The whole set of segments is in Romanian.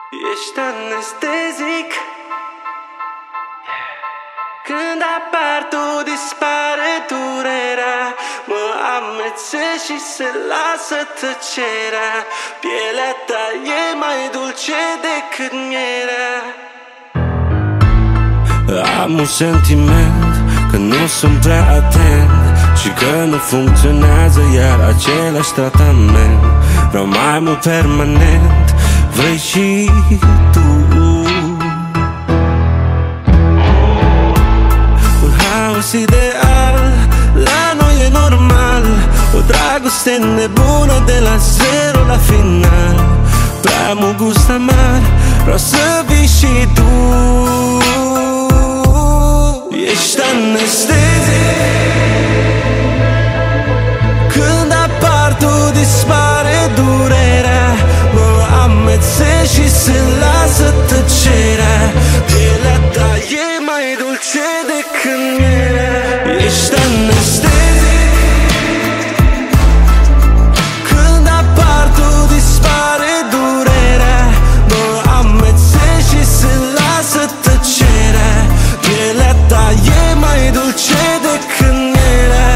Ești anestezic. Când apar tu dispare durerea, mă amețesc și se lasă tăcerea. Pielea ta e mai dulce decât mierea. Am un sentiment că nu sunt prea atent și că nu funcționează iar același tratament. Vreau mai mult permanent, vrei și tu. Un haos ideal, la noi e normal. O dragoste nebună de la zero la final. Prea mult gust amar, vreau să vii și tu. Ești anestezic. Când apar tu dispare durerea, mă amețesc și se lasă tăcerea. Pielea ta e mai dulce decât mierea. Ești anestezic. Când apar tu dispare durerea, mă amețesc și se lasă tăcerea. Pielea ta e mai dulce decât mierea.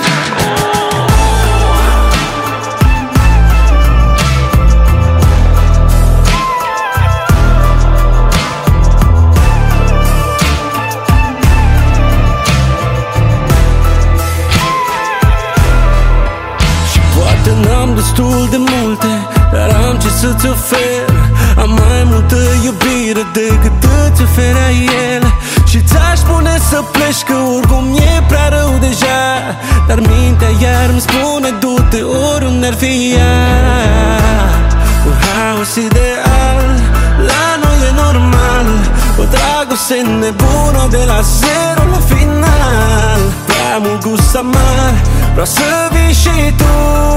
N-am destul de multe, dar am ce să-ți ofer. Am mai multă iubire decât îți oferea el. Și ți-aș spune să pleci că oricum e prea rău deja, dar mintea iar îmi spune du-te oriunde ar fi ea. Un haos ideal, la noi e normal. O dragoste nebună de la zero la final. Prea mult gust amar, vreau să vii și tu.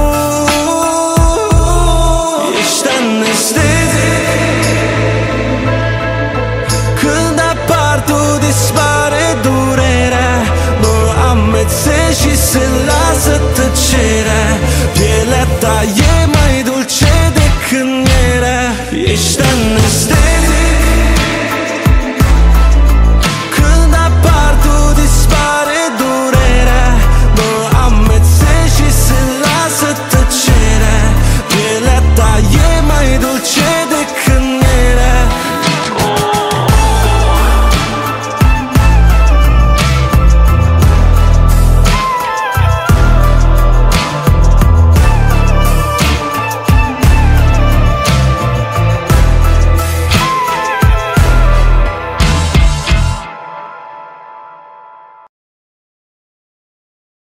Ești anestezic. Când apar tu dispare durerea, mă amețesc și se lasă tăcerea. Pielea ta e mai dulce decât mierea. Ești anestezic.